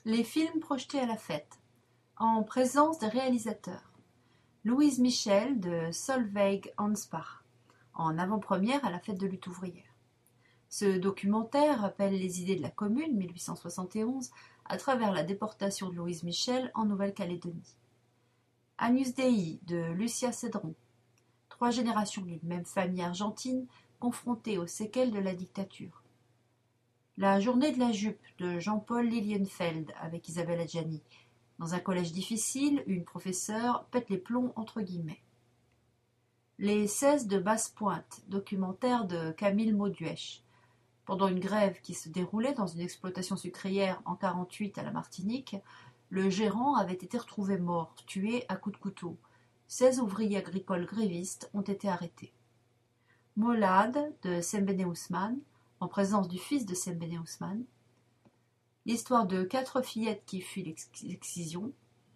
Les films projetés à la fête, en présence des réalisateurs. Louise Michel de Solveig Ansbach, en avant-première à la fête de lutte ouvrière. Ce documentaire rappelle les idées de la Commune, 1871, à travers la déportation de Louise Michel en Nouvelle-Calédonie. Agnus Dei de Lucia Cédron. 3 générations d'une même famille argentine confrontées aux séquelles de la dictature. La journée de la jupe de Jean-Paul Lilienfeld avec Isabelle Adjani. Dans un collège difficile, une professeure pète les plombs entre guillemets. Les 16 de Basse-Pointe, documentaire de Camille Mauduèche. Pendant une grève qui se déroulait dans une exploitation sucrière en 1948 à la Martinique, le gérant avait été retrouvé mort, tué à coups de couteau. 16 ouvriers agricoles grévistes ont été arrêtés. Molade de Sembene Ousmane, en présence du fils de Sembene Ousmane. L'histoire de 4 fillettes qui fuient l'excision.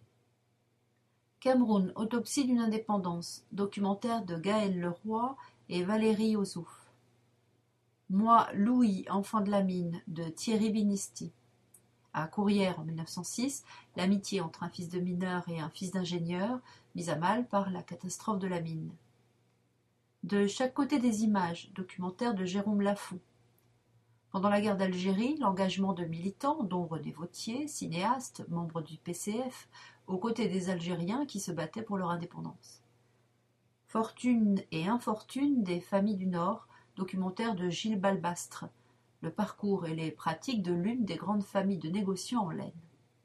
Cameroun, autopsie d'une indépendance, documentaire de Gaël Leroy et Valérie Ozouf. Moi, Louis, enfant de la mine, de Thierry Binisti. À Courrières en 1906, l'amitié entre un fils de mineur et un fils d'ingénieur, mise à mal par la catastrophe de la mine. De chaque côté des images, documentaire de Jérôme Lafont. Pendant la guerre d'Algérie, l'engagement de militants, dont René Vauthier, cinéaste, membre du PCF, aux côtés des Algériens qui se battaient pour leur indépendance. Fortune et infortune des familles du Nord, documentaire de Gilles Balbastre, le parcours et les pratiques de l'une des grandes familles de négociants en laine.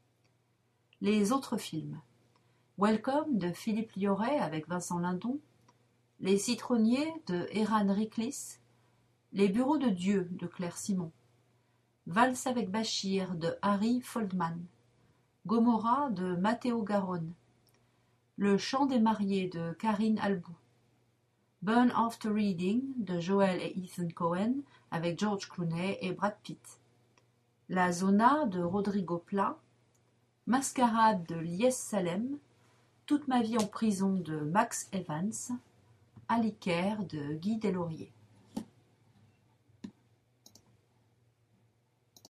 Les autres films. Welcome de Philippe Liorret avec Vincent Lindon, Les citronniers de Eran Riklis, Les bureaux de Dieu de Claire Simon, Valse avec Bachir de Harry Foldman, Gomorrah de Matteo Garonne, Le chant des mariés de Karine Albou, Burn After Reading de Joel et Ethan Cohen avec George Clooney et Brad Pitt, La Zona de Rodrigo Pla, Mascarade de Lies Salem, Toute ma vie en prison de Max Evans, Aliker de Guy Deslauriers.